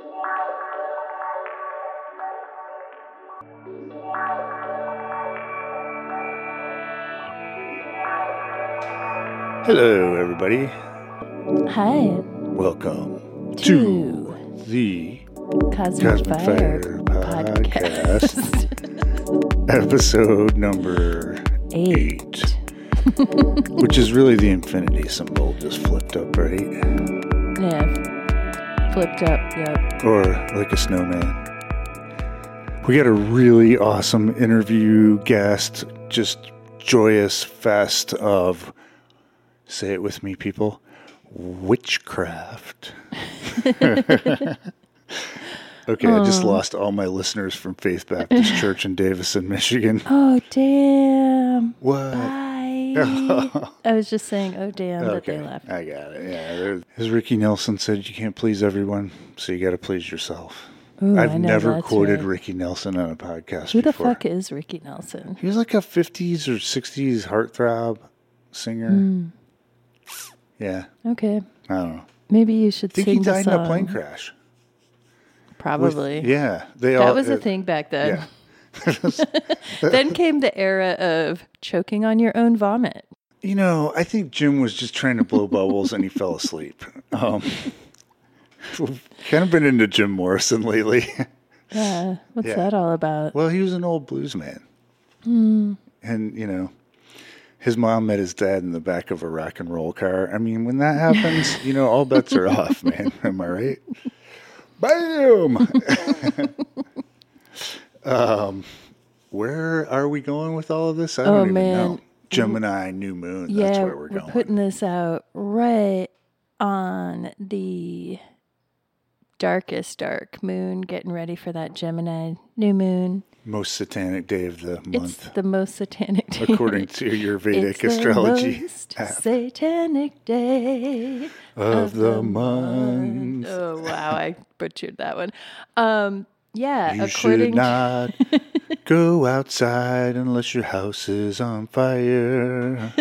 Hello, everybody. Hi. Welcome to the Cosmic Fire podcast. Episode number 8. Which is really the infinity symbol just flipped up, right? Yeah. Flipped up, yep. Or like a snowman. We got a really awesome interview guest, just joyous fest of, say it with me, people, witchcraft. Okay, I just lost all my listeners from Faith Baptist Church in Davison, Michigan. Oh, damn. What? Bye. I was just saying, oh, damn, that they left. I got it. Yeah, as Ricky Nelson said, you can't please everyone, so you got to please yourself. Ooh, I've never quoted right. Ricky Nelson on a podcast Who before. the fuck is Ricky Nelson? He was like a 50s or 60s heartthrob singer. Yeah. Okay. I don't know. Maybe you should I think sing he the died song. in a plane crash. Probably. Yeah. That was a thing back then. Yeah. Then came the era of choking on your own vomit. You know, I think Jim was just trying to blow bubbles and he fell asleep. Kind of been into Jim Morrison lately. Yeah. What's that all about? Well, he was an old blues man. And, you know, his mom met his dad in the back of a rock and roll car. I mean, when that happens, you know, all bets are off, man. Am I right? Bam! Where are we going with all of this? I don't even know. Gemini, new moon. That's where we're going. We're putting this out right on the darkest dark moon, getting ready for that Gemini new moon. Most satanic day of the month. It's the most satanic day. According to your Vedic astrology. It's the most satanic day of the month. Oh, wow. I butchered that one. Yeah. You should not go outside unless your house is on fire.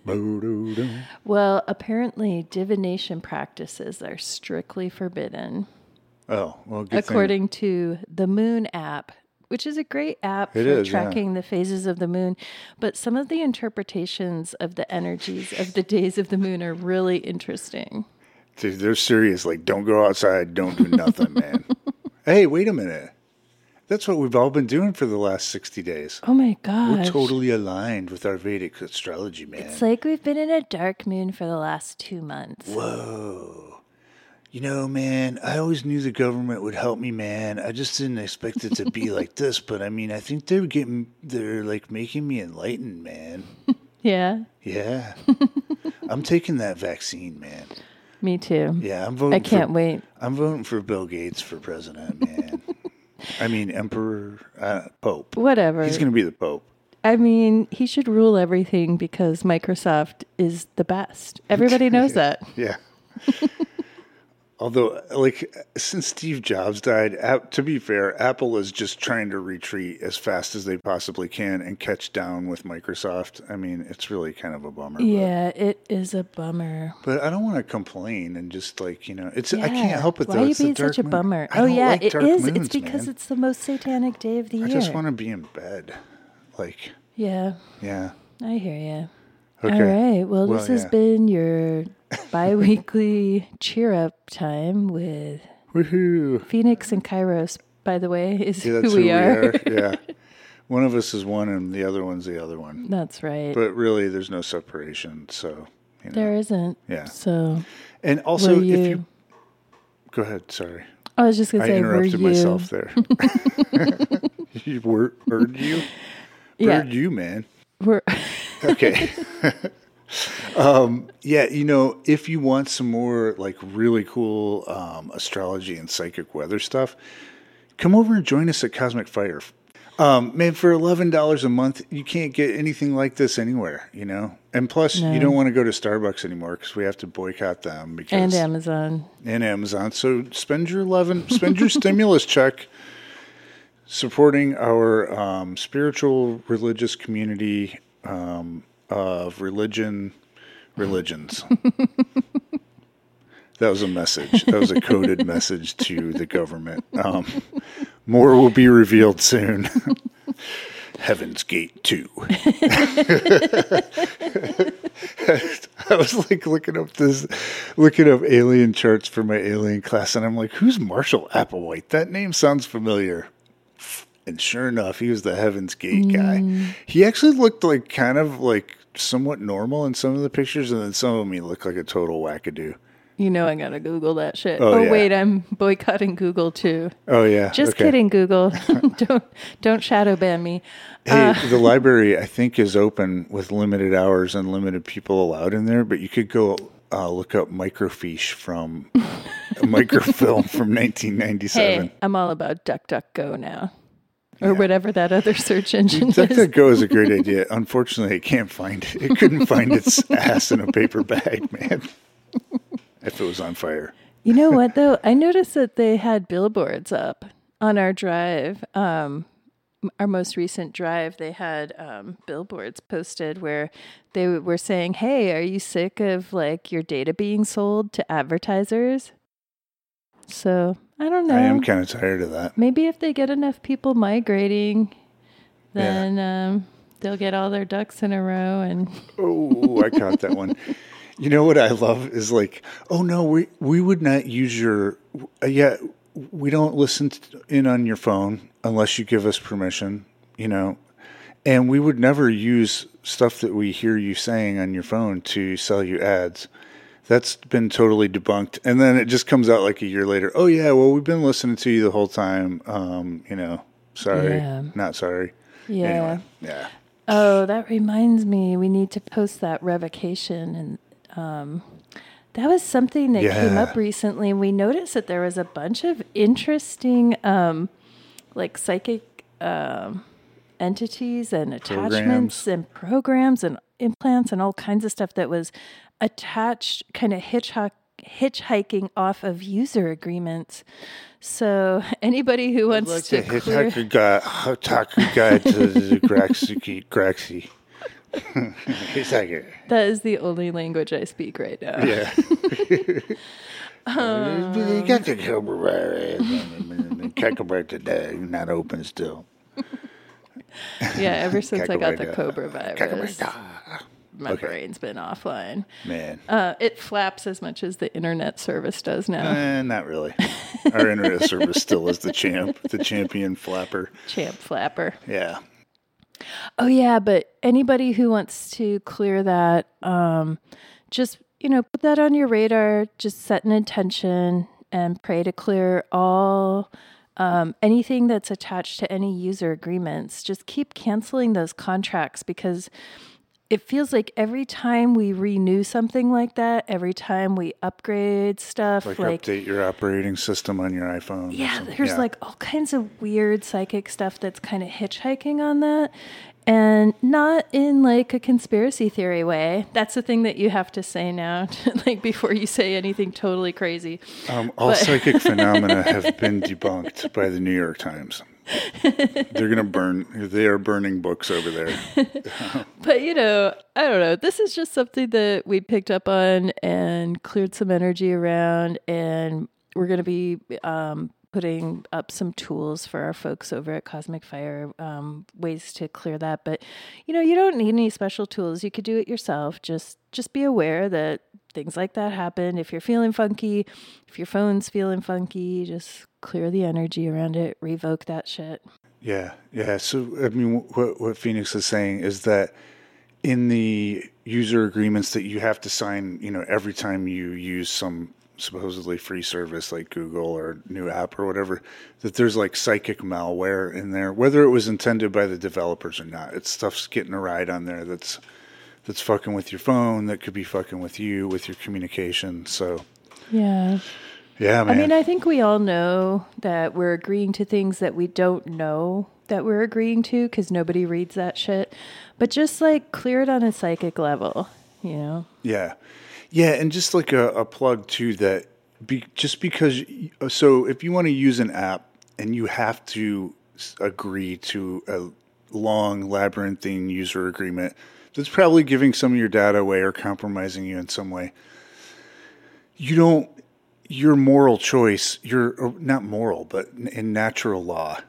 Well, apparently divination practices are strictly forbidden. Oh, well, good according to the Moon app, which is a great app for tracking the phases of the moon. But some of the interpretations of the energies of the days of the moon are really interesting. Dude, they're serious. Like, don't go outside. Don't do nothing, man. Hey, wait a minute. That's what we've all been doing for the last 60 days. Oh, my gosh. We're totally aligned with our Vedic astrology, man. It's like we've been in a dark moon for the last 2 months. Whoa. You know, man, I always knew the government would help me, man. I just didn't expect it to be like this. But, I mean, I think they're like making me enlightened, man. Yeah? Yeah. I'm taking that vaccine, man. Me too. Yeah, I'm voting. I can't wait. I'm voting for Bill Gates for president, man. I mean, Emperor, Pope. Whatever. He's going to be the Pope. I mean, he should rule everything because Microsoft is the best. Everybody knows that. Yeah. Although, like, since Steve Jobs died, to be fair, Apple is just trying to retreat as fast as they possibly can and catch down with Microsoft. I mean, it's really kind of a bummer. Yeah, it is a bummer. But I don't want to complain and just, like, you know, it's. Yeah. I can't help it, though. Why are you it's being such a bummer? Oh, yeah, it is. It's because it's the most satanic day of the year. I just want to be in bed. Like. Yeah. Yeah. I hear you. Okay. All right. Well, this has been your bi-weekly cheer-up time with Woohoo. Phoenix and Kairos, by the way, is Yeah, that's who we are. Yeah. One of us is one and the other one's the other one. That's right. But really, there's no separation, so, you know. There isn't. Yeah. So. And also, if you... Go ahead, sorry. I was just going to say, I interrupted myself there. Heard you? Heard you, man. Okay. Yeah, you know, if you want some more like really cool astrology and psychic weather stuff, come over and join us at Cosmic Fire. Man, for $11 a month, you can't get anything like this anywhere, you know? And plus, you don't want to go to Starbucks anymore because we have to boycott them. And Amazon. So spend your stimulus check supporting our spiritual religious community of religions. That was a message. That was a coded message to the government. More will be revealed soon. Heaven's Gate 2. I was like looking up alien charts for my alien class, and I'm like, who's Marshall Applewhite? That name sounds familiar. And sure enough, he was the Heaven's Gate guy. He actually looked like kind of like somewhat normal in some of the pictures, and then some of them he looked like a total wackadoo. You know I gotta Google that shit. Oh yeah. Wait, I'm boycotting Google too. Oh yeah. Just kidding, Google. don't shadow ban me. Hey, the library I think is open with limited hours and limited people allowed in there, but you could go look up microfiche from microfilm from 1997. Hey, I'm all about DuckDuckGo now. Or whatever that other search engine is. DuckDuckGo is a great idea. Unfortunately, it can't find it. It couldn't find its ass in a paper bag, man. If it was on fire. You know what, though? I noticed that they had billboards up on our drive. Our most recent drive, they had billboards posted where they were saying, hey, are you sick of like your data being sold to advertisers? So, I don't know. I am kind of tired of that. Maybe if they get enough people migrating, then they'll get all their ducks in a row. And oh, I caught that one. You know what I love is like, oh no, we would not use your, we don't listen in on your phone unless you give us permission, you know, and we would never use stuff that we hear you saying on your phone to sell you ads. That's been totally debunked. And then it just comes out like a year later. Oh yeah, well, we've been listening to you the whole time. You know, sorry, not sorry. Yeah. Anyway, yeah. Oh, that reminds me, we need to post that revocation and, that was something that came up recently. We noticed that there was a bunch of interesting, like psychic entities and attachments and programs and implants and all kinds of stuff that was attached, kind of hitchhiking off of user agreements. So anybody who wants like to hitchhiker guide to the Graxi. That is the only language I speak right now. Yeah. You got the Cobra today, not open still. Yeah, ever since I got the Cobra virus, my brain's been offline. Man. It flaps as much as the internet service does now. Not really. Our internet service still is the champion flapper. Champ flapper. Yeah. Oh, yeah, but anybody who wants to clear that, just, put that on your radar, just set an intention and pray to clear all, anything that's attached to any user agreements. Just keep canceling those contracts because it feels like every time we renew something like that, every time we upgrade stuff, like update your operating system on your iPhone. Yeah, there's like all kinds of weird psychic stuff that's kind of hitchhiking on that. And not in like a conspiracy theory way. That's the thing that you have to say now, like before you say anything totally crazy. All psychic phenomena have been debunked by the New York Times. They are burning books over there. But, I don't know. This is just something that we picked up on and cleared some energy around. And we're going to be putting up some tools for our folks over at Cosmic Fire, ways to clear that. But, you don't need any special tools. You could do it yourself. Just be aware that things like that happen. If you're feeling funky, if your phone's feeling funky, just clear the energy around it, revoke that shit. Yeah. So, what Phoenix is saying is that in the user agreements that you have to sign, every time you use some supposedly free service like Google or new app or whatever, that there's like psychic malware in there, whether it was intended by the developers or not. It's stuff's getting a ride on there that's fucking with your phone, that could be fucking with you, with your communication. So yeah, man. I think we all know that we're agreeing to things that we don't know that we're agreeing to because nobody reads that shit. But just like clear it on a psychic level, Yeah, and just like a plug too that because if you want to use an app and you have to agree to a long labyrinthine user agreement that's probably giving some of your data away or compromising you in some way, you don't your moral choice, not moral, but in natural law,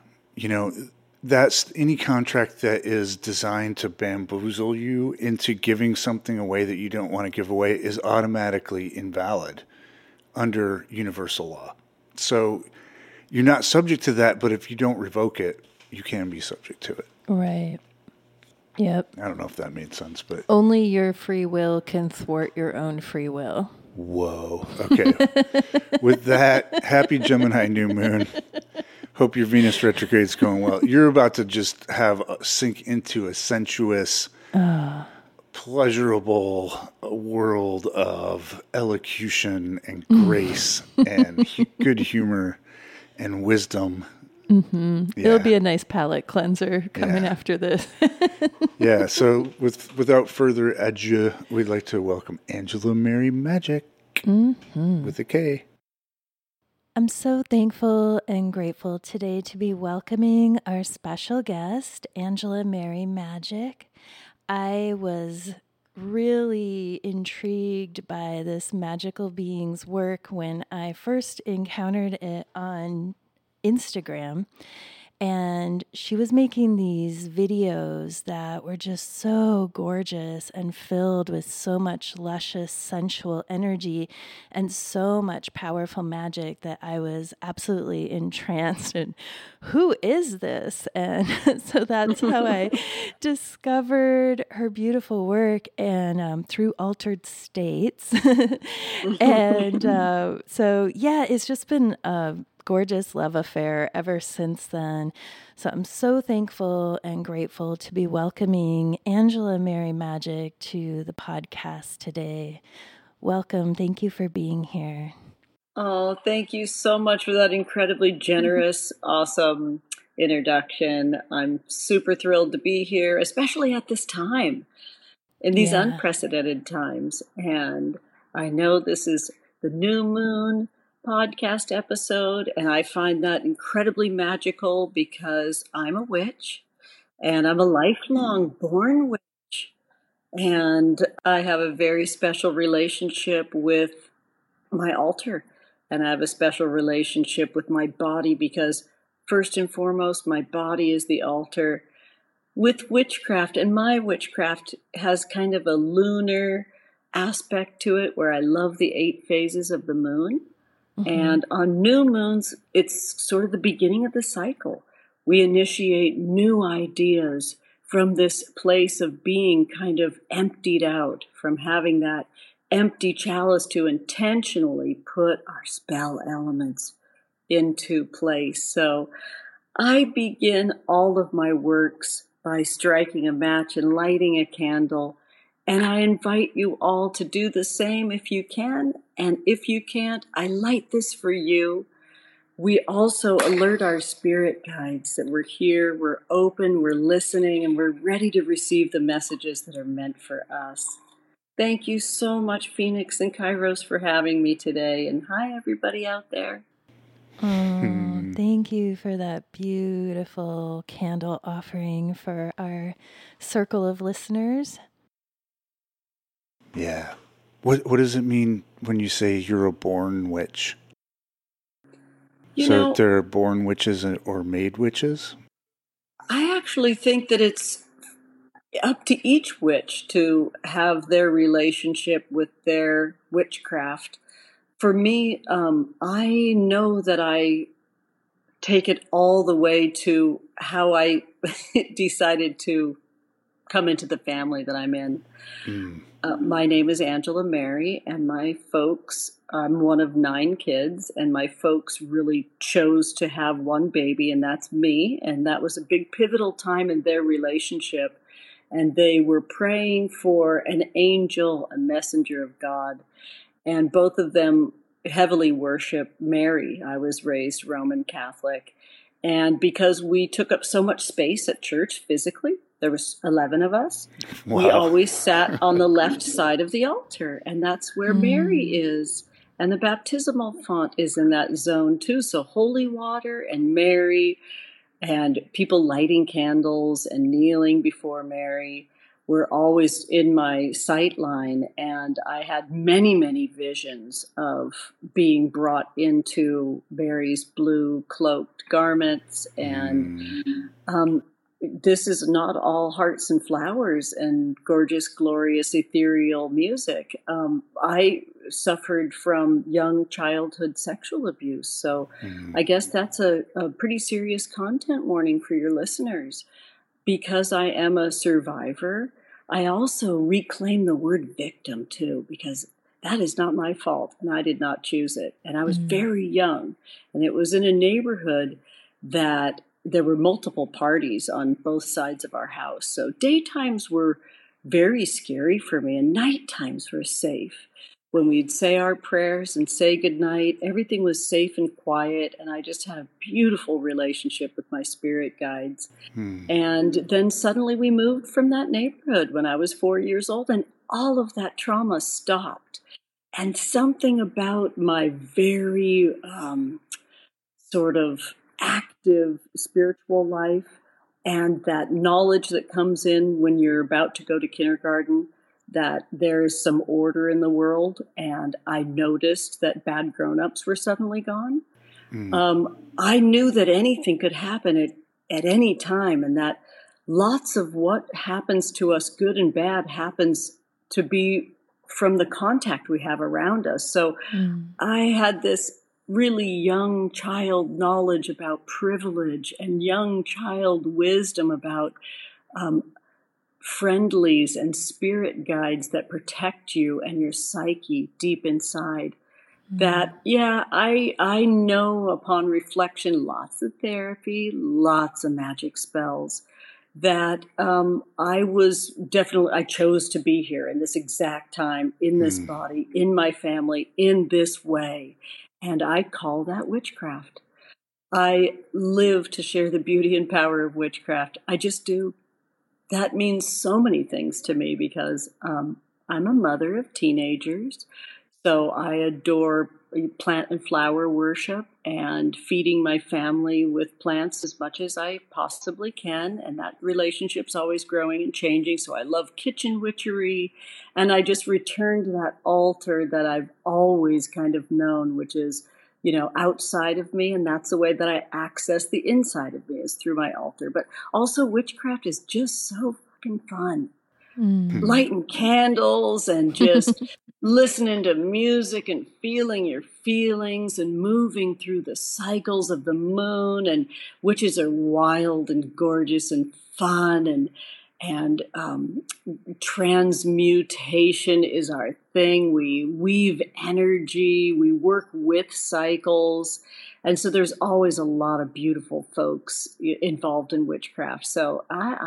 that's any contract that is designed to bamboozle you into giving something away that you don't want to give away is automatically invalid under universal law. So you're not subject to that, but if you don't revoke it, you can be subject to it. Right. Yep. I don't know if that made sense, but only your free will can thwart your own free will. Whoa. Okay. With that, happy Gemini new moon. Hope your Venus retrograde's going well. You're about to just sink into a sensuous, pleasurable world of elocution and grace and good humor and wisdom. Mm-hmm. Yeah. It'll be a nice palate cleanser coming after this. Yeah. So without further ado, we'd like to welcome Angela Mary Magic with a K. I'm so thankful and grateful today to be welcoming our special guest, Angela Mary Magic. I was really intrigued by this magical being's work when I first encountered it on Instagram, and she was making these videos that were just so gorgeous and filled with so much luscious sensual energy and so much powerful magic that I was absolutely entranced. And who is this? And so that's how I discovered her beautiful work, and through Altered States. And so it's just been a gorgeous love affair ever since then. So I'm so thankful and grateful to be welcoming Angela Mary Magic to the podcast today. Welcome. Thank you for being here. Oh, thank you so much for that incredibly generous, awesome introduction. I'm super thrilled to be here, especially at this time, in these unprecedented times. And I know this is the new moon podcast episode, and I find that incredibly magical because I'm a witch and I'm a lifelong born witch, and I have a very special relationship with my altar, and I have a special relationship with my body because first and foremost my body is the altar with witchcraft, and my witchcraft has kind of a lunar aspect to it where I love the 8 phases of the moon. And on new moons, it's sort of the beginning of the cycle. We initiate new ideas from this place of being kind of emptied out, from having that empty chalice to intentionally put our spell elements into place. So I begin all of my works by striking a match and lighting a candle. And I invite you all to do the same if you can. And if you can't, I light this for you. We also alert our spirit guides that we're here, we're open, we're listening, and we're ready to receive the messages that are meant for us. Thank you so much, Phoenix and Kairos, for having me today. And hi, everybody out there. Oh, thank you for that beautiful candle offering for our circle of listeners. Yeah. What does it mean when you say you're a born witch? So there are born witches or made witches? I actually think that it's up to each witch to have their relationship with their witchcraft. For me, I know that I take it all the way to how I decided to come into the family that I'm in. My name is Angela Mary, and my folks, I'm one of 9 kids, and my folks really chose to have one baby, and that's me. And that was a big pivotal time in their relationship. And they were praying for an angel, a messenger of God. And both of them heavily worship Mary. I was raised Roman Catholic. And because we took up so much space at church physically, there was 11 of us. Wow. We always sat on the left side of the altar, and that's where Mary is. And the baptismal font is in that zone too. So holy water and Mary and people lighting candles and kneeling before Mary were always in my sight line, and I had many, many visions of being brought into Barry's blue cloaked garments. And this is not all hearts and flowers and gorgeous, glorious, ethereal music. I suffered from young childhood sexual abuse. So I guess that's a pretty serious content warning for your listeners. Because I am a survivor, I also reclaim the word victim too, because that is not my fault and I did not choose it. And I was very young, and it was in a neighborhood that there were multiple parties on both sides of our house. So daytimes were very scary for me, and night times were safe. When we'd say our prayers and say goodnight, everything was safe and quiet, and I just had a beautiful relationship with my spirit guides. And then suddenly we moved from that neighborhood when I was 4 years old, and all of that trauma stopped. And something about my very sort of active spiritual life and that knowledge that comes in when you're about to go to kindergarten, that there's some order in the world, and I noticed that bad grown-ups were suddenly gone. I knew that anything could happen at any time, and that lots of what happens to us, good and bad, happens to be from the contact we have around us. So I had this really young child knowledge about privilege and young child wisdom about friendlies and spirit guides that protect you and your psyche deep inside. That, I know upon reflection, lots of therapy, lots of magic spells, that I chose to be here in this exact time, in this body, in my family, in this way. And I call that witchcraft. I live to share the beauty and power of witchcraft. I just do. That means so many things to me because I'm a mother of teenagers. So I adore plant and flower worship and feeding my family with plants as much as I possibly can. And that relationship's always growing and changing. So I love kitchen witchery. And I just return to that altar that I've always kind of known, which is, outside of me. And that's the way that I access the inside of me, is through my altar. But also witchcraft is just so fucking fun. Lighting candles and just listening to music and feeling your feelings and moving through the cycles of the moon. And witches are wild and gorgeous and fun, and transmutation is our thing. We weave energy, we work with cycles. And so there's always a lot of beautiful folks involved in witchcraft. So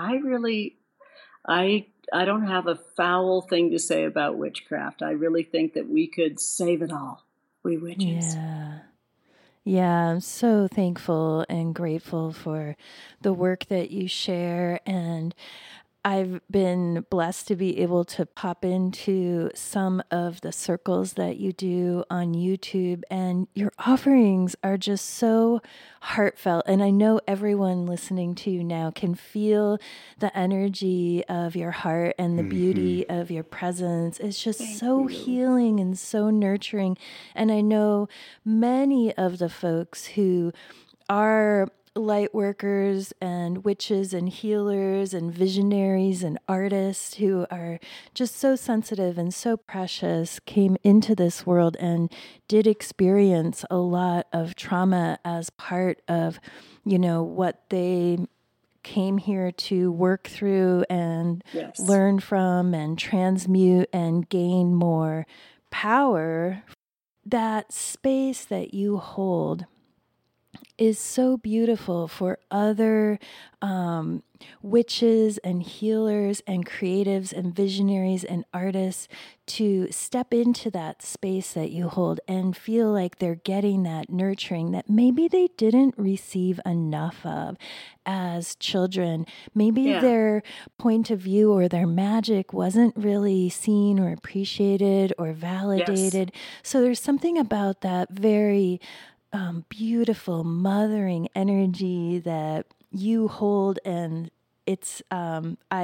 I don't have a foul thing to say about witchcraft. I really think that we could save it all. We witches. Yeah, I'm so thankful and grateful for the work that you share. And I've been blessed to be able to pop into some of the circles that you do on YouTube, and your offerings are just so heartfelt. And I know everyone listening to you now can feel the energy of your heart and the beauty of your presence. It's just healing and so nurturing. And I know many of the folks who are light workers and witches and healers and visionaries and artists who are just so sensitive and so precious came into this world and did experience a lot of trauma as part of, what they came here to work through and learn from and transmute and gain more power. That space that you hold is so beautiful for other witches and healers and creatives and visionaries and artists to step into that space that you hold and feel like they're getting that nurturing that maybe they didn't receive enough of as children. Maybe their point of view or their magic wasn't really seen or appreciated or validated. So there's something about that very beautiful mothering energy that you hold, and it's I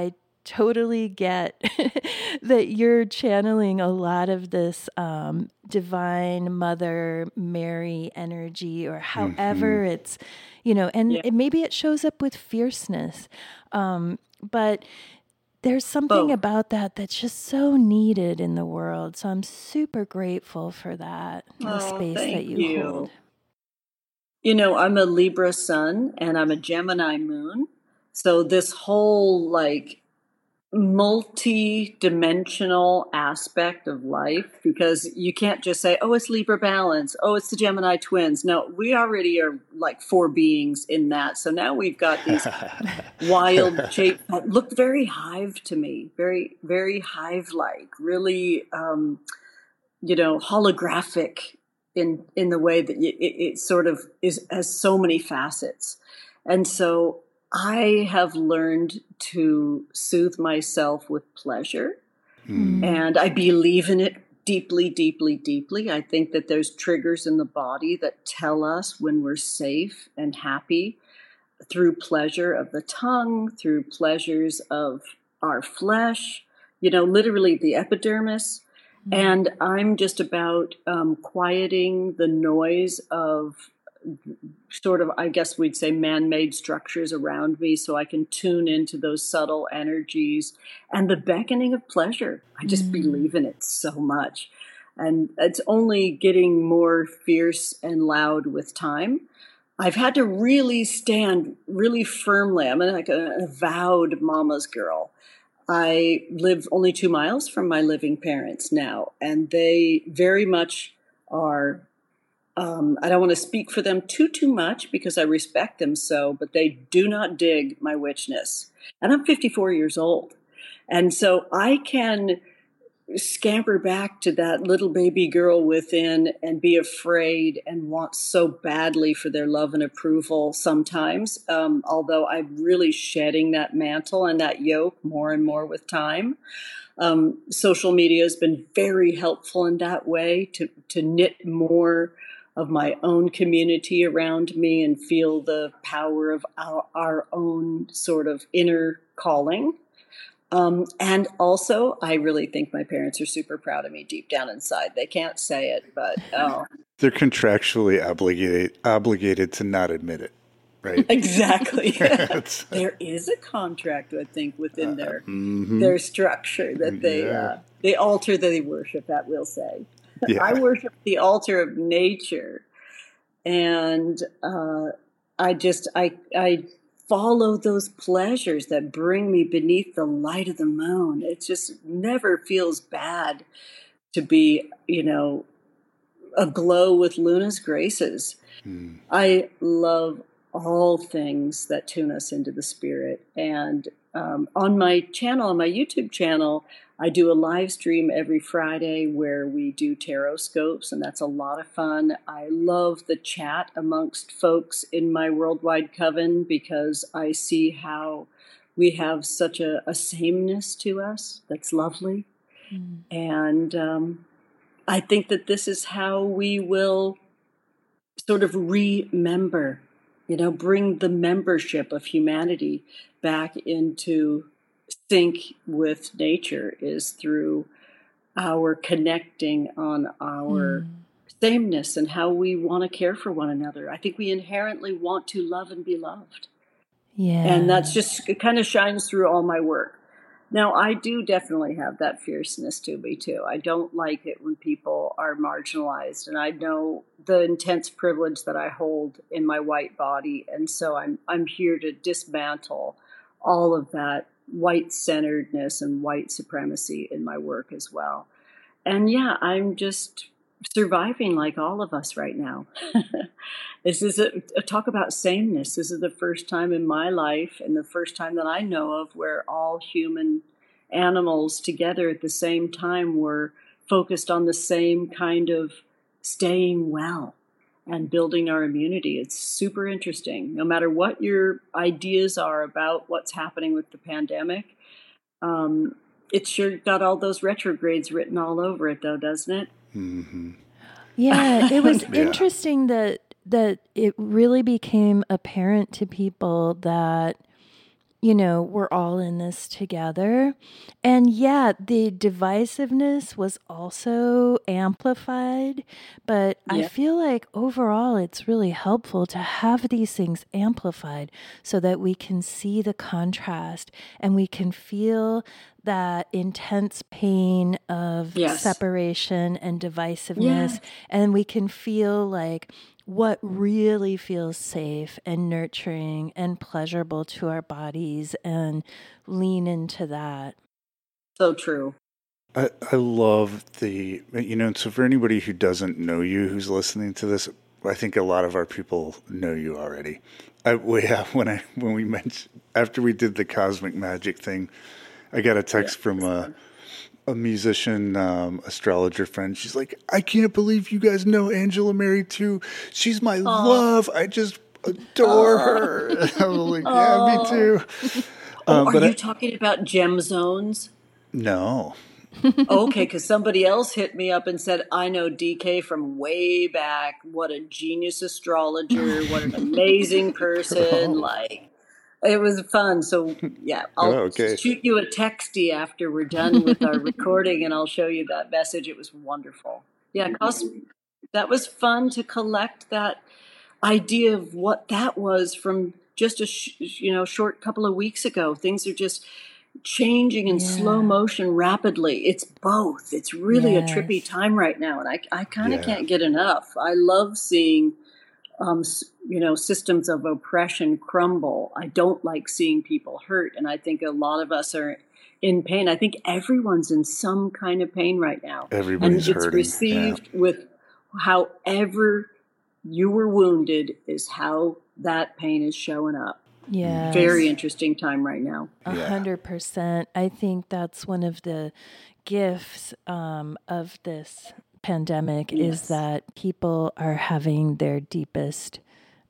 totally get that you're channeling a lot of this divine Mother Mary energy, or however it's, and maybe it shows up with fierceness. But there's something about that that's just so needed in the world. So I'm super grateful for that, the space that you hold. I'm a Libra sun and I'm a Gemini moon. So this whole multi-dimensional aspect of life, because you can't just say, oh, it's Libra balance. Oh, it's the Gemini twins. No, we already are like 4 beings in that. So now we've got these wild shapes that look very hive to me, very, very hive-like, really, holographic in the way that it sort of has so many facets. And so I have learned to soothe myself with pleasure, and I believe in it deeply, deeply, deeply. I think that there's triggers in the body that tell us when we're safe and happy through pleasure of the tongue, through pleasures of our flesh, literally the epidermis. And I'm just about quieting the noise of sort of, I guess we'd say, man-made structures around me, so I can tune into those subtle energies and the beckoning of pleasure. I just believe in it so much. And it's only getting more fierce and loud with time. I've had to really stand really firmly. I'm like an avowed mama's girl. I live only 2 miles from my living parents now, and they very much are, I don't want to speak for them too much because I respect them so, but they do not dig my witchness. And I'm 54 years old. And so I can scamper back to that little baby girl within and be afraid and want so badly for their love and approval sometimes, although I'm really shedding that mantle and that yoke more and more with time. Social media has been very helpful in that way to knit more of my own community around me and feel the power of our own sort of inner calling. And also, I really think my parents are super proud of me deep down inside. They can't say it, but they're contractually obligated to not admit it, right? Exactly. There is a contract, I think, within their structure that they altar that they worship. That we'll say. Yeah. I worship the altar of nature, and I follow those pleasures that bring me beneath the light of the moon. It just never feels bad to be, aglow with Luna's graces. I love all things that tune us into the spirit. And on my channel, on my YouTube channel, I do a live stream every Friday where we do tarot scopes, and that's a lot of fun. I love the chat amongst folks in my worldwide coven because I see how we have such a sameness to us that's lovely. And I think that this is how we will sort of remember, bring the membership of humanity back into sync with nature, is through our connecting on our sameness and how we want to care for one another. I think we inherently want to love and be loved. Yeah. And that's just, it kind of shines through all my work. Now, I do definitely have that fierceness to me, too. I don't like it when people are marginalized, and I know the intense privilege that I hold in my white body, and so I'm here to dismantle all of that white-centeredness and white supremacy in my work as well. And yeah, I'm just surviving like all of us right now. This is a talk about sameness. This is the first time in my life and the first time that I know of where all human animals together at the same time were focused on the same kind of staying well and building our immunity. It's super interesting. No matter what your ideas are about what's happening with the pandemic, it's sure got all those retrogrades written all over it, though, doesn't it? Mm-hmm. Yeah, it was interesting that it really became apparent to people that we're all in this together. And yet the divisiveness was also amplified. But I feel like overall it's really helpful to have these things amplified so that we can see the contrast and we can feel that intense pain of separation and divisiveness. And we can feel like what really feels safe and nurturing and pleasurable to our bodies and lean into that. So true. I love so for anybody who doesn't know you, who's listening to this, I think a lot of our people know you already. When we mentioned, after we did the cosmic magic thing, I got a text from a musician, astrologer friend. She's like, I can't believe you guys know Angela Mary too. She's my love. I just adore her. I was like, yeah, me too. Are you talking about gem zones? No. Okay, because somebody else hit me up and said, I know DK from way back. What a genius astrologer. What an amazing person. It was fun. So, I'll shoot you a texty after we're done with our recording, and I'll show you that message. It was wonderful. Yeah, that was fun to collect that idea of what that was from just a short couple of weeks ago. Things are just changing in slow motion rapidly. It's both. It's really a trippy time right now, and I kind of can't get enough. I love seeing systems of oppression crumble. I don't like seeing people hurt, and I think a lot of us are in pain. I think everyone's in some kind of pain right now. Everybody's hurting. And it's received with however you were wounded is how that pain is showing up. Yeah. Very interesting time right now. 100%. I think that's one of the gifts of this pandemic is that people are having their deepest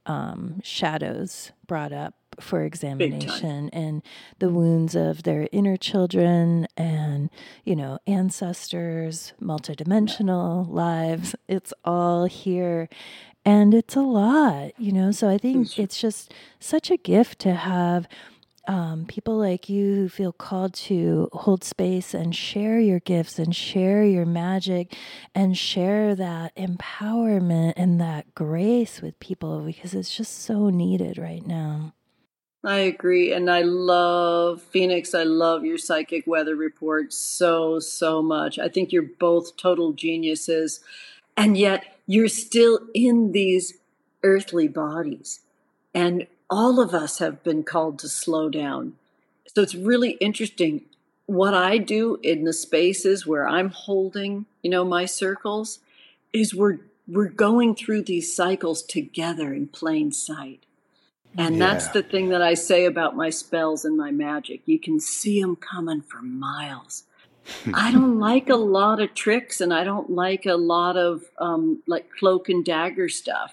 shadows brought up for examination, and the wounds of their inner children and, ancestors, multidimensional lives. It's all here. And it's a lot, so I think it's just such a gift to have people like you who feel called to hold space and share your gifts and share your magic and share that empowerment and that grace with people, because it's just so needed right now. I agree. And I love Phoenix. I love your psychic weather report so, so much. I think you're both total geniuses. And yet you're still in these earthly bodies. And all of us have been called to slow down. So it's really interesting. What I do in the spaces where I'm holding, my circles, is we're going through these cycles together in plain sight. And that's the thing that I say about my spells and my magic. You can see them coming for miles. I don't like a lot of tricks, and I don't like a lot of cloak and dagger stuff,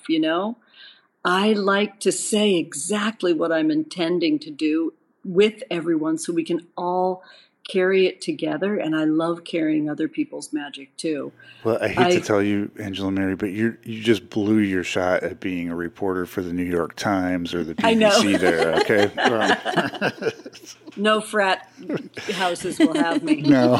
I like to say exactly what I'm intending to do with everyone so we can all carry it together. And I love carrying other people's magic too. Well, I hate to tell you, Angela Mary, but you just blew your shot at being a reporter for the New York Times or the BBC there, okay? No frat houses will have me. No.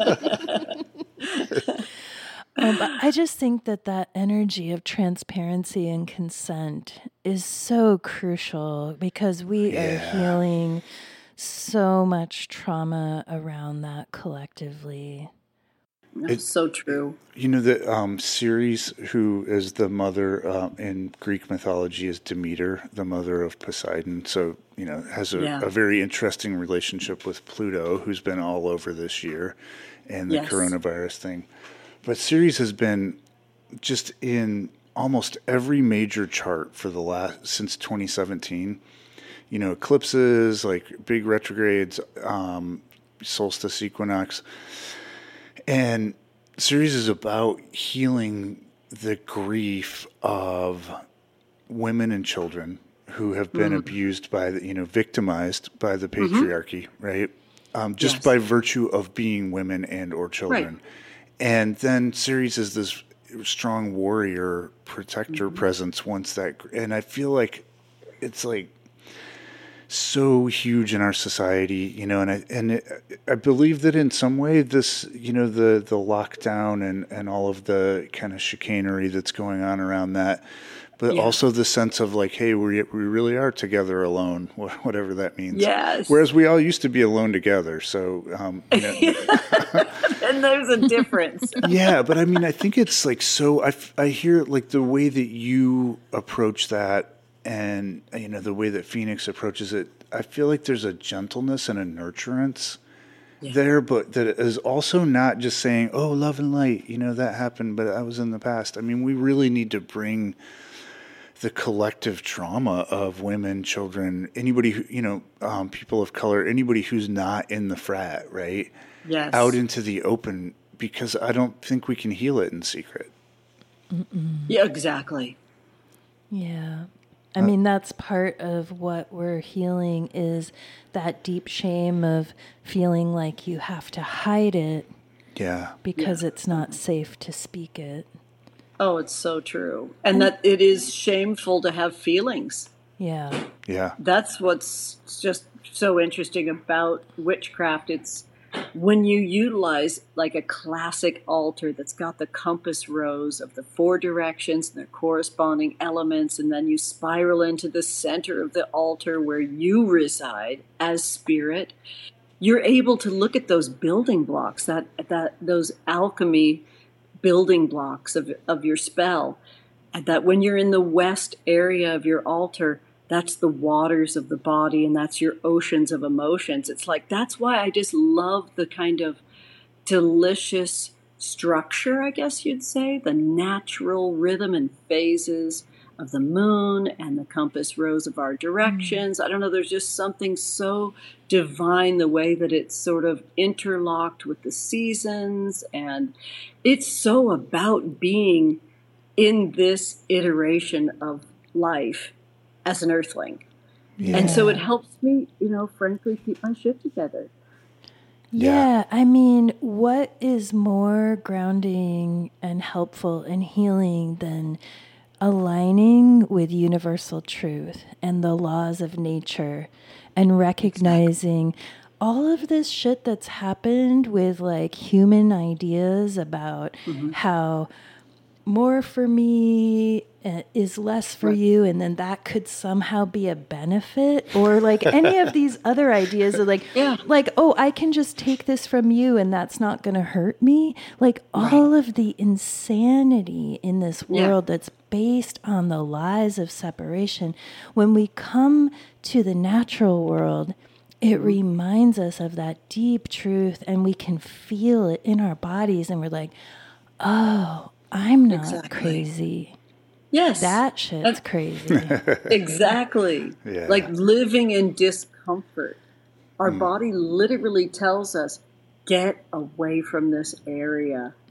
But I just think that energy of transparency and consent is so crucial, because we are healing so much trauma around that collectively. It's so true. The Ceres, who is the mother in Greek mythology, is Demeter, the mother of Poseidon. So, has a very interesting relationship with Pluto, who's been all over this year, and the coronavirus thing. But Ceres has been just in almost every major chart for since 2017. Eclipses, like big retrogrades, solstice, equinox. And Ceres is about healing the grief of women and children who have been abused by victimized by the patriarchy, right? Just by virtue of being women and or children. Right. And then Ceres is this strong warrior protector presence and I feel like it's like so huge in our society, and I believe that in some way this, the lockdown and all of the kind of chicanery that's going on around that, but also the sense of like, hey, we really are together alone, whatever that means. Yes. Whereas we all used to be alone together. So, and there's a difference. Yeah, but I mean, I think it's like I hear like the way that you approach that, and the way that Phoenix approaches it. I feel like there's a gentleness and a nurturance there, but that is also not just saying, "Oh, love and light," that happened, but I was in the past. I mean, we really need to bring the collective trauma of women, children, anybody who, people of color, anybody who's not in the frat, right? Yes. Out into the open, because I don't think we can heal it in secret. Mm-mm. Yeah, exactly. Yeah. I mean, that's part of what we're healing is that deep shame of feeling like you have to hide it. Yeah. Because it's not safe to speak it. Oh, it's so true. And that it is shameful to have feelings. Yeah. Yeah. That's what's just so interesting about witchcraft. It's when you utilize like a classic altar that's got the compass rose of the 4 directions and their corresponding elements, and then you spiral into the center of the altar where you reside as spirit, you're able to look at those building blocks, those alchemy building blocks of your spell, and that when you're in the west area of your altar, that's the waters of the body, and that's your oceans of emotions. It's like, that's why I just love the kind of delicious structure, I guess you'd say, the natural rhythm and phases of the moon and the compass rose of our directions. I don't know, there's just something so divine the way that it's sort of interlocked with the seasons, and it's so about being in this iteration of life as an earthling. Yeah. And so it helps me, frankly, keep my shit together. Yeah, I mean, what is more grounding and helpful and healing than aligning with universal truth and the laws of nature and recognizing all of this shit that's happened with like human ideas about how more for me is less for you, and then that could somehow be a benefit, or like any of these other ideas of like, oh, I can just take this from you and that's not going to hurt me. Like all of the insanity in this world that's based on the lies of separation. When we come to the natural world, it reminds us of that deep truth, and we can feel it in our bodies, and we're like, oh, I'm not crazy. Yes. That shit's crazy. Exactly. Yeah. Like living in discomfort. Our body literally tells us, get away from this area. I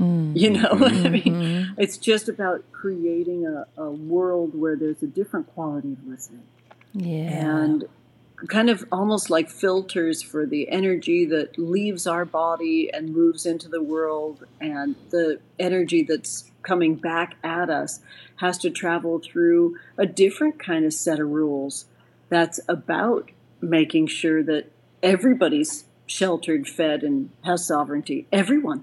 mean, it's just about creating a world where there's a different quality of listening. Yeah. And kind of almost like filters for the energy that leaves our body and moves into the world, and the energy that's coming back at us has to travel through a different kind of set of rules that's about making sure that everybody's sheltered, fed, and has sovereignty. Everyone.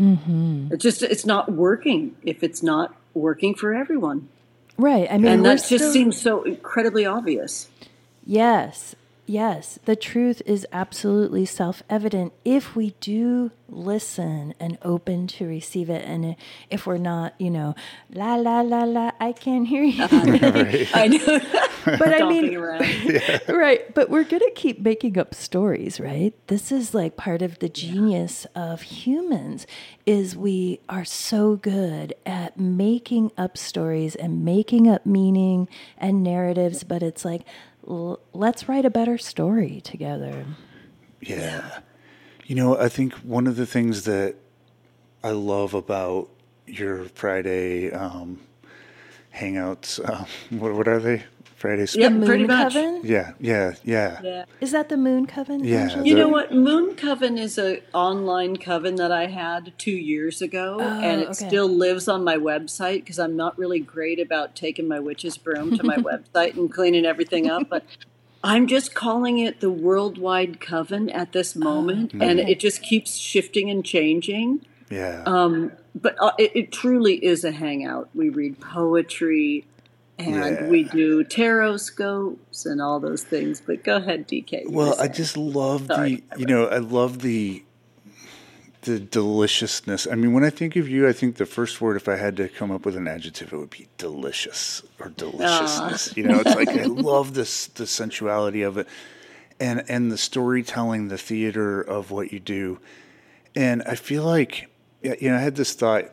It's not working if it's not working for everyone. Right. I mean, and that just seems so incredibly obvious. Yes. Yes, the truth is absolutely self-evident if we do listen and open to receive it. And if we're not, la, la, la, la, I can't hear you. I know. But I mean, right. But we're going to keep making up stories, right? This is like part of the genius of humans is we are so good at making up stories and making up meaning and narratives. But it's like, let's write a better story together. Yeah. I think one of the things that I love about your Friday hangouts, what are they? Friday the Moon Coven? Yeah. Is that the Moon Coven? Yeah. You know what? Moon Coven is an online coven that I had 2 years ago, and it still lives on my website because I'm not really great about taking my witch's broom to my website and cleaning everything up. But I'm just calling it the Worldwide Coven at this moment, and it just keeps shifting and changing. Yeah. But it truly is a hangout. We read poetry, and we do tarot scopes and all those things. But go ahead, DK. Well, I just love I love the deliciousness. I mean, when I think of you, I think the first word, if I had to come up with an adjective, it would be delicious or deliciousness. It's like I love the sensuality of it, and the storytelling, the theater of what you do. And I feel like, I had this thought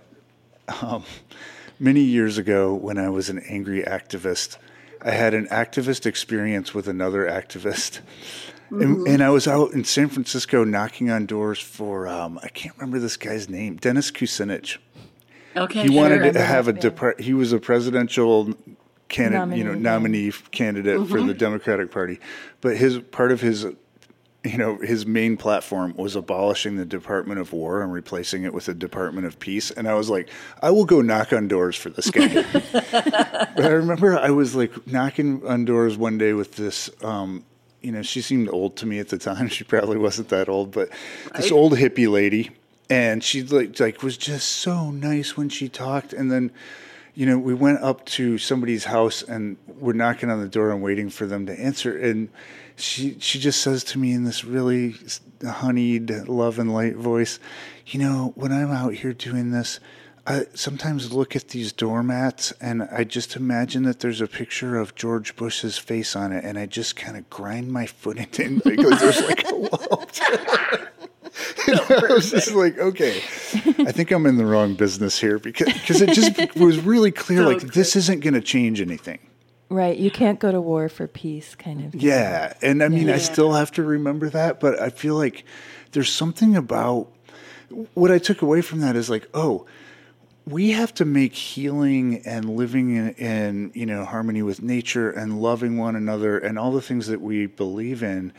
many years ago when I was an angry activist. I had an activist experience with another activist. And I was out in San Francisco knocking on doors for, I can't remember this guy's name, Dennis Kucinich. Okay. He wanted to have he was a presidential nominee candidate for the Democratic Party. But part of his main platform was abolishing the Department of War and replacing it with the Department of Peace. And I was like, I will go knock on doors for this guy. But I remember I was like knocking on doors one day with this, she seemed old to me at the time. She probably wasn't that old, but this old hippie lady, and she like was just so nice when she talked. And then, we went up to somebody's house and we're knocking on the door and waiting for them to answer. And she just says to me in this really honeyed love and light voice, when I'm out here doing this, I sometimes look at these doormats and I just imagine that there's a picture of George Bush's face on it, and I just kind of grind my foot into it because there's like a welt. I was just like, okay, I think I'm in the wrong business here because it just was really clear, this isn't going to change anything. Right. You can't go to war for peace kind of thing. Yeah. And I mean, I still have to remember that, but I feel like there's something about what I took away from that is like, we have to make healing and living in harmony with nature and loving one another and all the things that we believe in,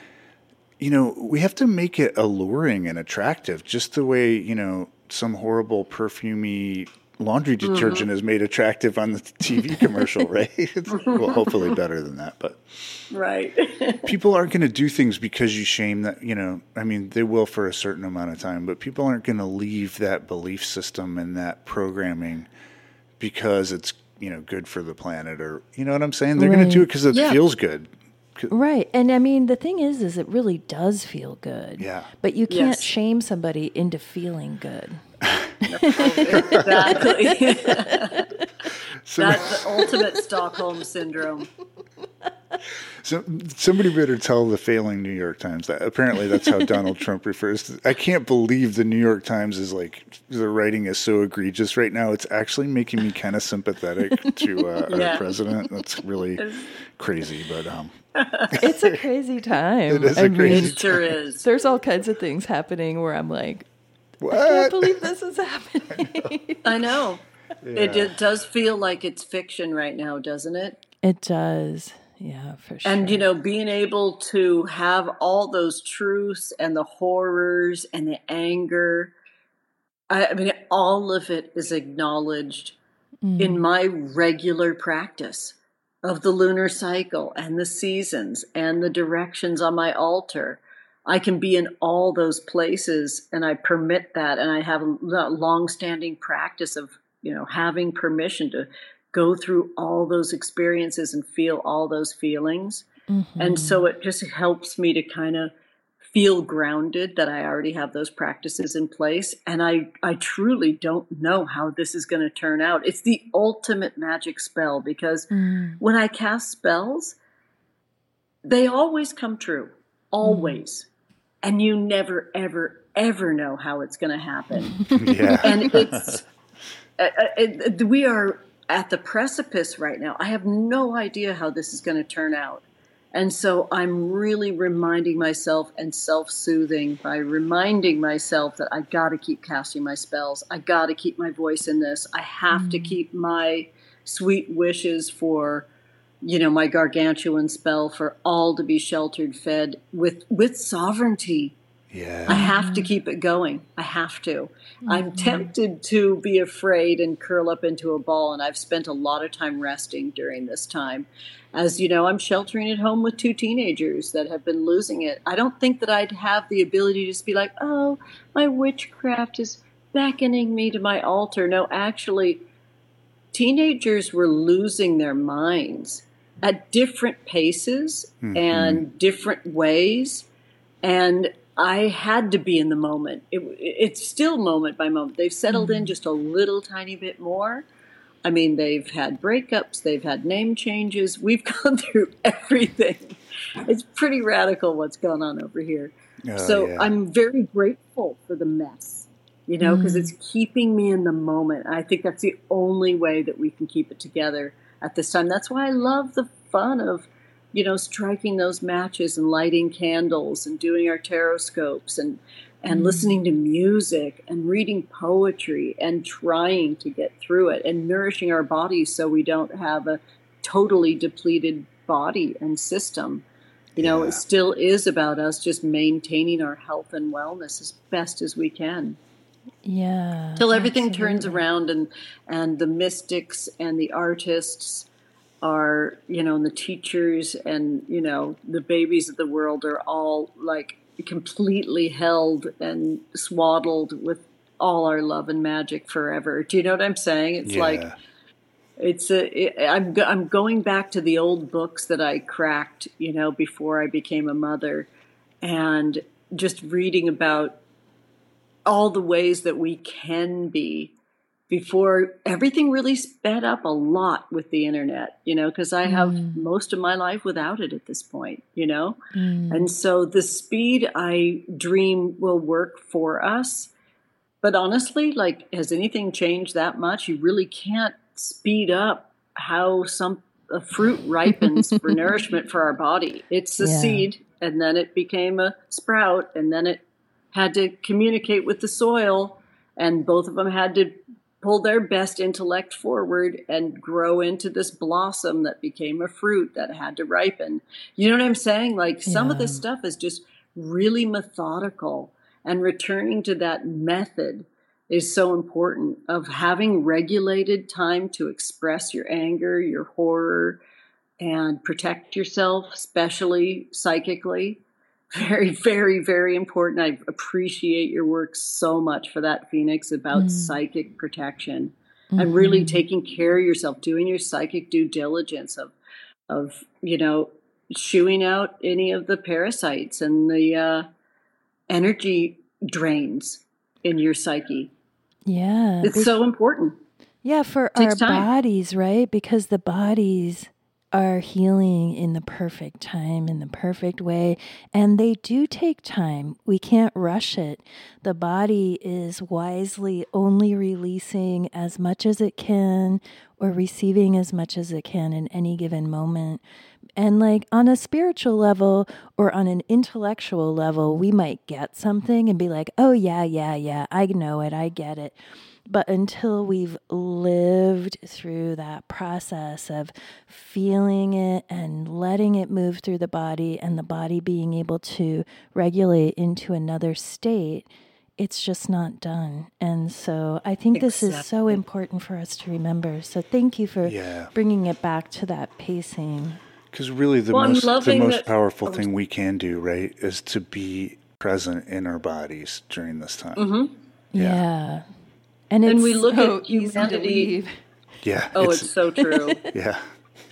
we have to make it alluring and attractive, just the way, some horrible perfumey laundry detergent is made attractive on the TV commercial, right? Well, hopefully better than that, but right. People aren't going to do things because you shame that, they will for a certain amount of time, but people aren't going to leave that belief system and that programming because it's, good for the planet, or, you know what I'm saying? They're going to do it because it feels good. Right. And I mean, the thing is it really does feel good. Yeah. But you can't shame somebody into feeling good. Exactly. That's the ultimate Stockholm syndrome. So somebody better tell the failing New York Times that. Apparently that's how Donald Trump refers to it. I can't believe the New York Times is like, the writing is so egregious right now. It's actually making me kind of sympathetic to our president. That's really crazy, but it's a crazy time. It is a crazy time. It sure is. There's all kinds of things happening where I'm like, what? I can't believe this is happening. I know. Yeah. It does feel like it's fiction right now, doesn't it? It does. Yeah, for sure. And, being able to have all those truths and the horrors and the anger, I mean, all of it is acknowledged in my regular practice of the lunar cycle and the seasons and the directions on my altar. I can be in all those places, and I permit that, and I have a long-standing practice of, having permission to go through all those experiences and feel all those feelings. Mm-hmm. And so it just helps me to kind of feel grounded that I already have those practices in place. And I truly don't know how this is going to turn out. It's the ultimate magic spell because when I cast spells, they always come true. Always. And you never, ever, ever know how it's going to happen. Yeah. And we are at the precipice right now. I have no idea how this is going to turn out. And so I'm really reminding myself and self-soothing by reminding myself that I got to keep casting my spells. I got to keep my voice in this. I have to keep my sweet wishes for, my gargantuan spell for all to be sheltered, fed with sovereignty. Yeah. I have to keep it going. I have to. I'm tempted to be afraid and curl up into a ball, and I've spent a lot of time resting during this time. As you know, I'm sheltering at home with 2 teenagers that have been losing it. I don't think that I'd have the ability to just be like, oh, my witchcraft is beckoning me to my altar. No, actually, teenagers were losing their minds at different paces and different ways. And I had to be in the moment. It's still moment by moment. They've settled in just a little tiny bit more. I mean, they've had breakups, they've had name changes. We've gone through everything. It's pretty radical what's going on over here. I'm very grateful for the mess, because it's keeping me in the moment. I think that's the only way that we can keep it together at this time. That's why I love the fun of striking those matches and lighting candles and doing our tarot scopes and listening to music and reading poetry and trying to get through it and nourishing our bodies so we don't have a totally depleted body and system. It still is about us just maintaining our health and wellness as best as we can. Yeah. Till everything turns around and the mystics and the artists are, and the teachers and, the babies of the world are all like completely held and swaddled with all our love and magic forever. Do you know what I'm saying? It's I'm going back to the old books that I cracked, before I became a mother, and just reading about all the ways that we can be before everything really sped up a lot with the internet, because I have most of my life without it at this point, and so the speed I dream will work for us. But honestly, has anything changed that much? You really can't speed up how a fruit ripens for nourishment for our body. It's a seed, and then it became a sprout, and then it had to communicate with the soil, and both of them had to pull their best intellect forward and grow into this blossom that became a fruit that had to ripen. You know what I'm saying? Some of this stuff is just really methodical, and returning to that method is so important, of having regulated time to express your anger, your horror, and protect yourself, especially psychically. Very, very, very important. I appreciate your work so much for that, Phoenix, about psychic protection and really taking care of yourself, doing your psychic due diligence of shooing out any of the parasites and the energy drains in your psyche. Yeah. It's so important. Yeah, for our bodies, right? Because the bodies are healing in the perfect time, in the perfect way. And they do take time. We can't rush it. The body is wisely only releasing as much as it can or receiving as much as it can in any given moment. And on a spiritual level or on an intellectual level, we might get something and be like, oh, yeah, I know it, I get it. But until we've lived through that process of feeling it and letting it move through the body and the body being able to regulate into another state, it's just not done. And so I think this is so important for us to remember. So thank you for bringing it back to that pacing. Because really the most powerful thing we can do, right, is to be present in our bodies during this time. Mm-hmm. Yeah. And we look at humanity. Yeah. Oh, it's so true. Yeah.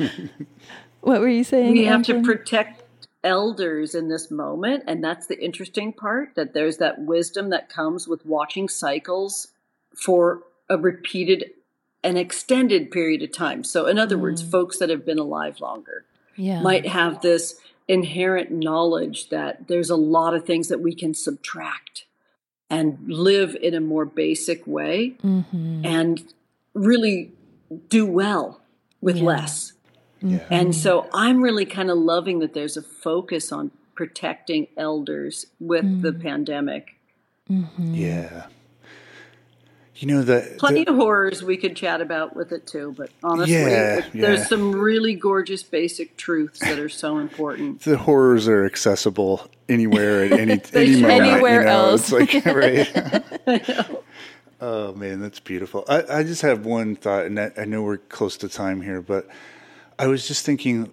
What were you saying? We have to protect elders in this moment. And that's the interesting part, that there's that wisdom that comes with watching cycles for a repeated and extended period of time. So in other words, folks that have been alive longer might have this inherent knowledge that there's a lot of things that we can subtract and live in a more basic way and really do well with less. And so I'm really kind of loving that there's a focus on protecting elders with the pandemic. Yeah. Plenty of horrors we could chat about with it too, but honestly, there's some really gorgeous basic truths that are so important. The horrors are accessible anywhere at any moment. Anywhere else. It's like, right? I know. Oh man, that's beautiful. I just have one thought, and I know we're close to time here, but I was just thinking,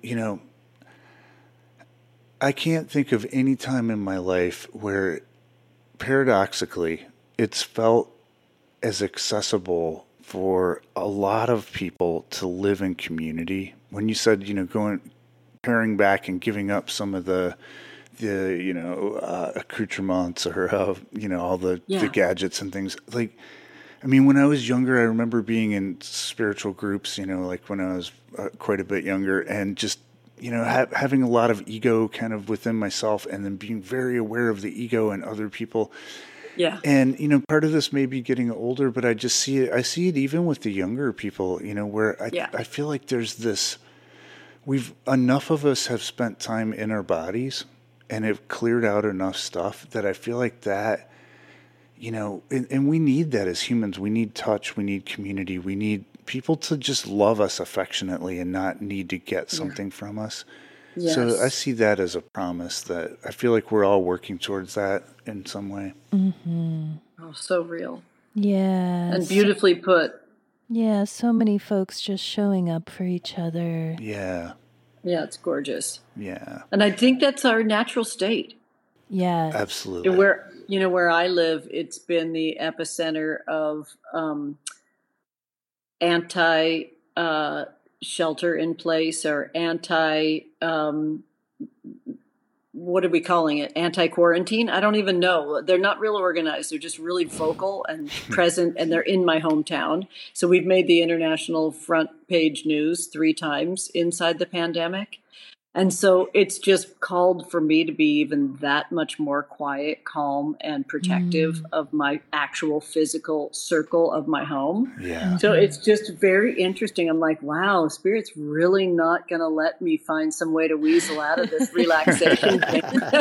I can't think of any time in my life where, paradoxically, it's felt as accessible for a lot of people to live in community. When you said, paring back and giving up some of the accoutrements or all the gadgets and things. Like, I mean, when I was younger, I remember being in spiritual groups, like when I was quite a bit younger, and just having a lot of ego kind of within myself, and then being very aware of the ego in other people. Yeah. And, part of this may be getting older, but I just see it. I see it even with the younger people, where I feel like there's this, enough of us have spent time in our bodies and have cleared out enough stuff that I feel like that, and we need that as humans. We need touch. We need community. We need people to just love us affectionately and not need to get something from us. Yes. So I see that as a promise that I feel like we're all working towards that in some way. Mm-hmm. Oh, so real. Yeah. And beautifully put. Yeah, so many folks just showing up for each other. Yeah. Yeah, it's gorgeous. Yeah. And I think that's our natural state. Yeah. Absolutely. Where I live, it's been the epicenter of anti shelter in place or what are we calling it? Anti-quarantine? I don't even know. They're not real organized. They're just really vocal and present, and they're in my hometown. So we've made the international front page news 3 times inside the pandemic. And so it's just called for me to be even that much more quiet, calm, and protective of my actual physical circle of my home. Yeah. So it's just very interesting. I'm like, wow, Spirit's really not going to let me find some way to weasel out of this relaxation thing.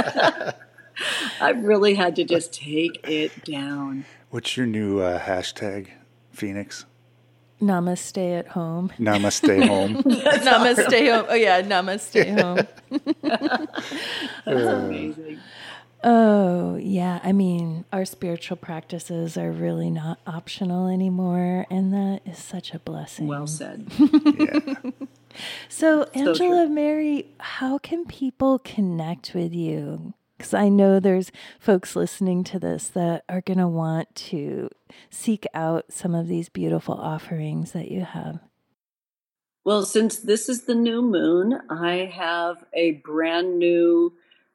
I've really had to just take it down. What's your new hashtag, Phoenix? Namaste at home. Namaste home. Namaste home. Oh, yeah. Namaste home. That's amazing. Oh, yeah. I mean, our spiritual practices are really not optional anymore. And that is such a blessing. Well said. Yeah. So, Angela Mary, how can people connect with you? Because I know there's folks listening to this that are going to want to seek out some of these beautiful offerings that you have. Well, since this is the new moon, I have a brand new,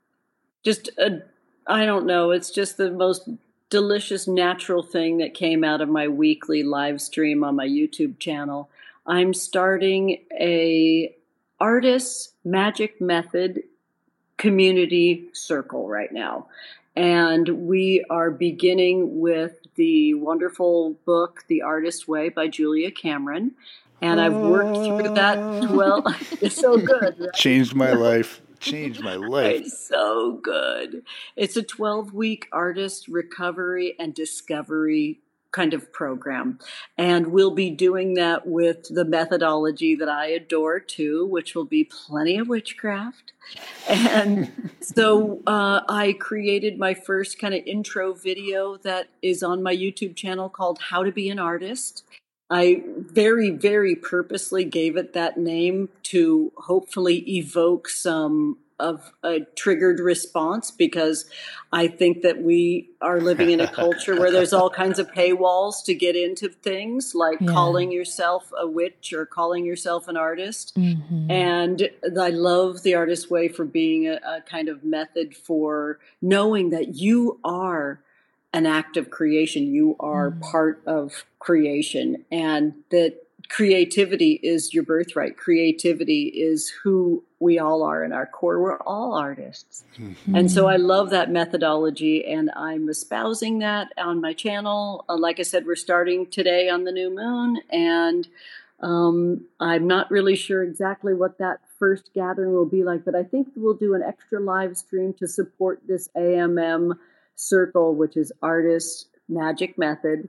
I don't know, it's just the most delicious natural thing that came out of my weekly live stream on my YouTube channel. I'm starting a artist magic method community circle right now. And we are beginning with the wonderful book, The Artist Way by Julia Cameron. And I've worked through that. Well, it's so good. Right? Changed my life. It's so good. It's a 12-week artist recovery and discovery kind of program. And we'll be doing that with the methodology that I adore too, which will be plenty of witchcraft. And so I created my first kind of intro video that is on my YouTube channel called How to Be an Artist. I very, very purposely gave it that name to hopefully evoke some of a triggered response, because I think that we are living in a culture where there's all kinds of paywalls to get into things like calling yourself a witch or calling yourself an artist. Mm-hmm. And I love the Artist Way for being a kind of method for knowing that you are an act of creation. You are part of creation, and that creativity is your birthright. Creativity is who we all are in our core. We're all artists. Mm-hmm. And so I love that methodology, and I'm espousing that on my channel. Like I said, we're starting today on the new moon, and I'm not really sure exactly what that first gathering will be like, but I think we'll do an extra live stream to support this AMM circle, which is Artist Magic Method.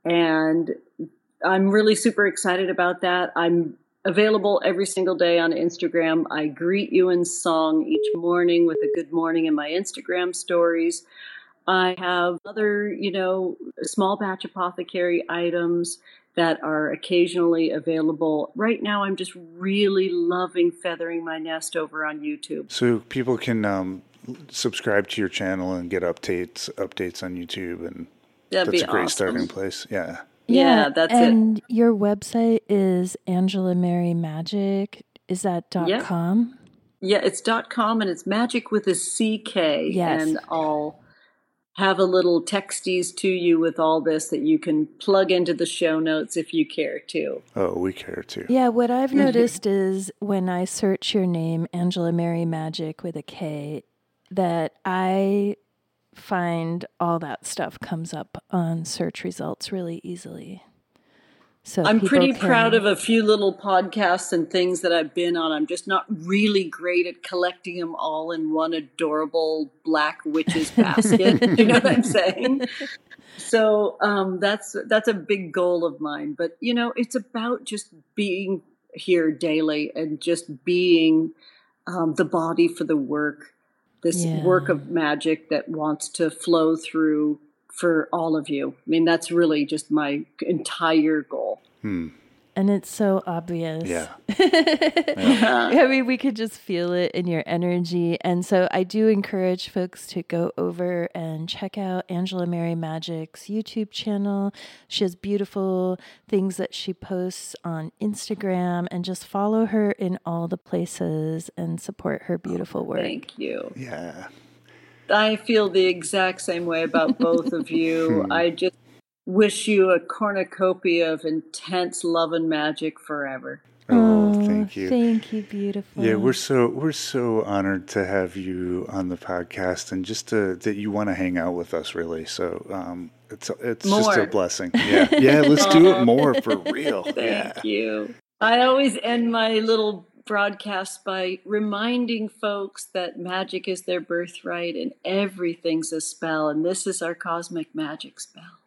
And I'm really super excited about that. I'm available every single day on Instagram. I greet you in song each morning with a good morning in my Instagram stories. I have other, small batch apothecary items that are occasionally available. Right now, I'm just really loving Feathering My Nest over on YouTube. So people can subscribe to your channel and get updates on YouTube, and that's a great starting place. Yeah. Yeah, that's it. And your website is Angela Mary Magic. Is that .com? Yeah, it's .com, and it's magic with a CK. Yes. And I'll have a little texties to you with all this that you can plug into the show notes if you care to. Oh, we care too. Yeah, what I've noticed is when I search your name, Angela Mary Magic with a K, that I find all that stuff comes up on search results really easily. So I'm pretty proud of a few little podcasts and things that I've been on. I'm just not really great at collecting them all in one adorable black witch's basket. You know what I'm saying? So that's a big goal of mine. But, it's about just being here daily and just being the body for the work, this work of magic that wants to flow through for all of you. I mean, that's really just my entire goal. And it's so obvious. Yeah. I mean, we could just feel it in your energy. And so I do encourage folks to go over and check out Angela Mary Magic's YouTube channel. She has beautiful things that she posts on Instagram, and just follow her in all the places and support her beautiful work. Thank you. Yeah. I feel the exact same way about both of you. I just wish you a cornucopia of intense love and magic forever. Oh, thank you. Thank you, beautiful. Yeah, we're so honored to have you on the podcast, and just that you want to hang out with us, really. So it's just a blessing. Yeah, let's do it more for real. Thank you. I always end my little broadcast by reminding folks that magic is their birthright and everything's a spell, and this is our cosmic magic spell.